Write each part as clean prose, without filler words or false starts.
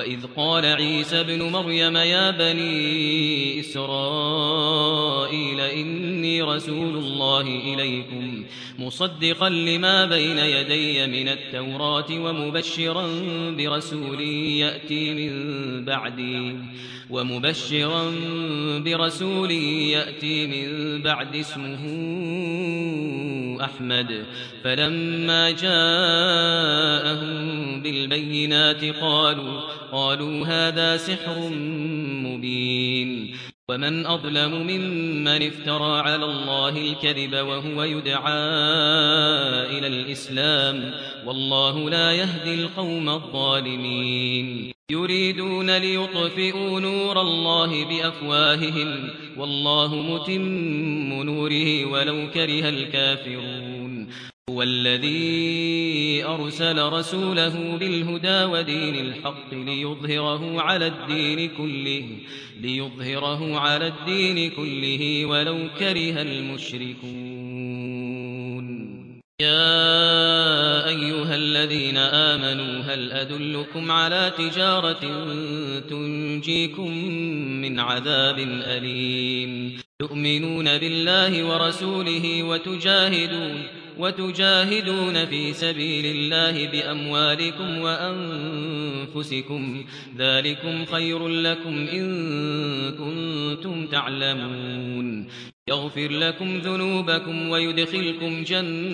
وإذ قال عيسى ابن مريم يا بني إسرائيل إني رسول الله إليكم مصدقا لما بين يدي من التوراة ومبشرا برسول يأتي من بعد اسمه أحمد. فلما جاءهم بالبينات قالوا هذا سحر مبين. ومن أظلم ممن افترى على الله الكذب وهو يدعى إلى الإسلام والله لا يهدي القوم الظالمين. يريدون ليطفئوا نور الله بأفواههم والله متم نوره ولو كره الكافرون. هو الذي أرسل رسوله بالهدى ودين الحق ليظهره على الدين كله ولو كره المشركون. يا أيها الذين آمنوا هل أدلكم على تجارة تنجيكم من عذاب أليم تؤمنون بالله ورسوله وتجاهدون في سبيل الله بأموالكم وأنفسكم ذلكم خير لكم إن كنتم تعلمون. يغفر لكم ذنوبكم ويدخلكم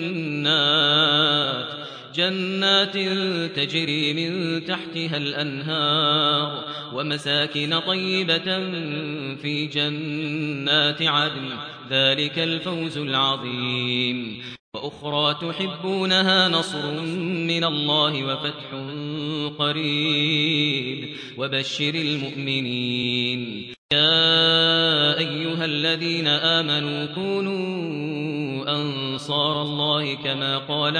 جنات تجري من تحتها الأنهار ومساكن طيبة في جنات عدن ذلك الفوز العظيم. وأخرى تحبونها نصر من الله وفتح قريب وبشر المؤمنين. يا أيها الذين آمنوا كونوا أنصار الله كما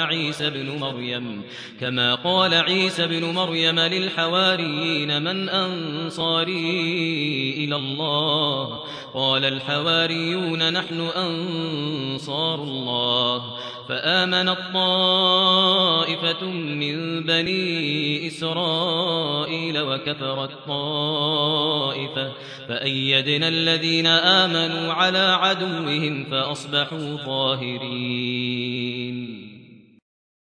قال عيسى بن مريم للحواريين من أنصاري إلى الله قال الحواريون نحن أنصار الله. فآمنت طائفة من بني إسرائيل وكفرت طائفة فأيدنا الذين آمنوا على عدوهم فأصبحوا ظاهرين.